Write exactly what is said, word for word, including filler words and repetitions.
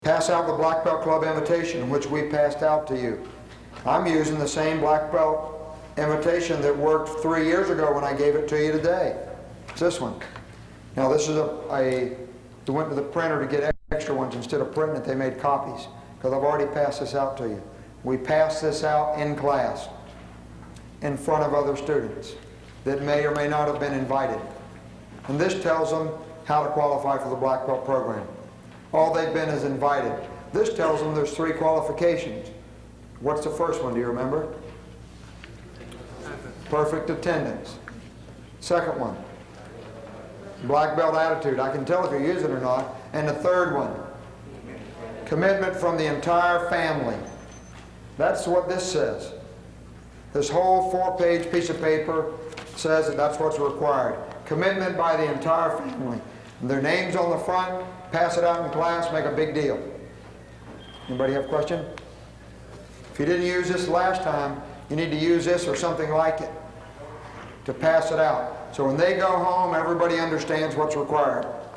Pass out the Black Belt Club invitation, which we passed out to you. I'm using the same Black Belt invitation that worked three years ago when I gave it to you today. It's this one. Now this is a, a they went to the printer to get extra ones. Instead of printing it, they made copies, because I've already passed this out to you. We passed this out in class in front of other students that may or may not have been invited. And this tells them how to qualify for the Black Belt program. All they've been is invited. This tells them there's three qualifications. What's the first one, do you remember? Perfect attendance. Second one, Black Belt attitude. I can tell if you use it or not. And the third one, commitment from the entire family. That's what this says. This whole four-page piece of paper says that that's what's required. Commitment by the entire family. And their names on the front, pass it out in class, make a big deal. Anybody have a question? If you didn't use this last time, you need to use this or something like it to pass it out. So when they go home, everybody understands what's required.